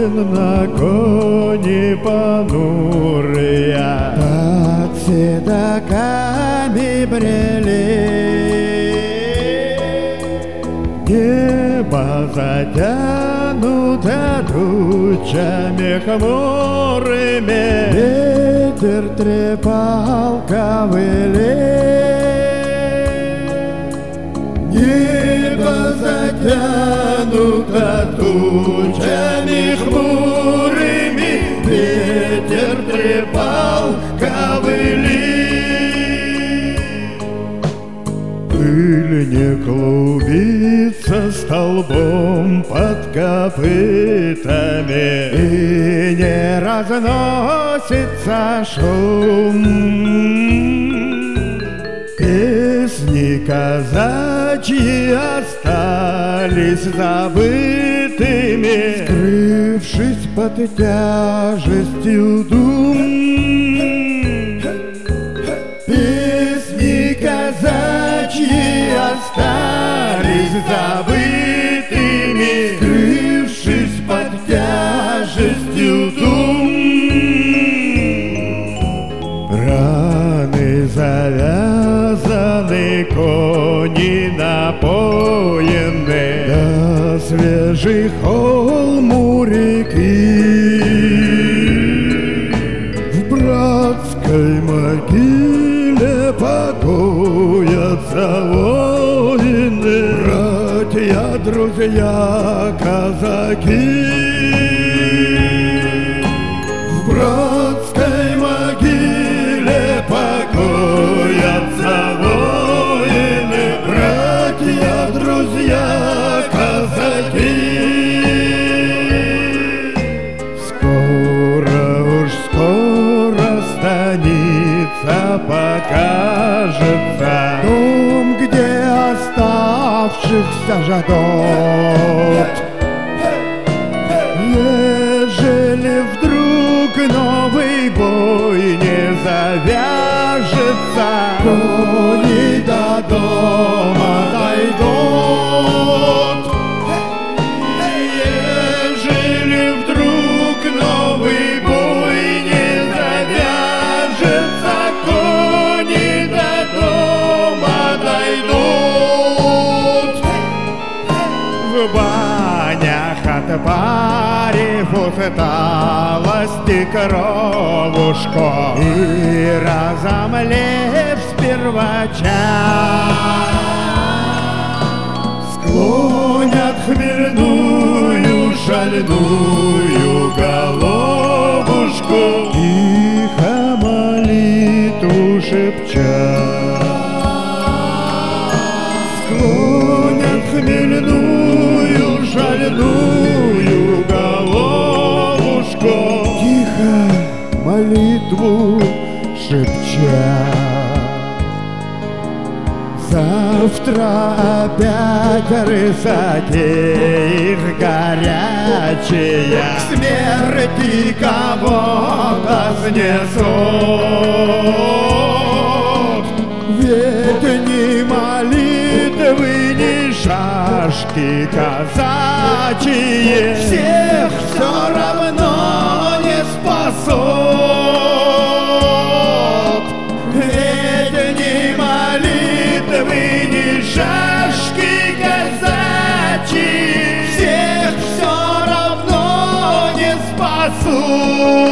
воин на коне понурые, под седоками брели. Небо затянуто тучами хмурыми, ветер трепал ковыли. Небо затянуто тучами хмурыми, ветер трепал ковыли. Пыль не клубится столбом под копытами, и не разносится шум. Песни казачьи остались забытыми, скрывшись под тяжестью дум. Песни казачьи остались забытыми, скрывшись под тяжестью дум. Раны завязаны, кони напоены, да свежий холм у реки. В братской могиле покоятся воины, братья, друзья, казаки. В братской могиле покоятся воины, братья, друзья, казаки. Скоро станица покажется, дом, где оставшихся ждут. Ежели вдруг новый бой не завяжется, кони до дома дойдут. Ежели вдруг новый бой не завяжется, кони до дома дойдут. В банях отпарив усталости кровушку и разомлев спервача, склонят хмельную шальную головушку, тихо молитву шепча. Склонят хмельную шальную головушку, тихо молитву шепча. Завтра опять рысаки их горячие к смерти кого-то снесут. Ведь ни молитвы, ни шашки казачьи всех все равно не спасут. Ведь ни молитвы, ни шашки казачьи всех все равно не спасут.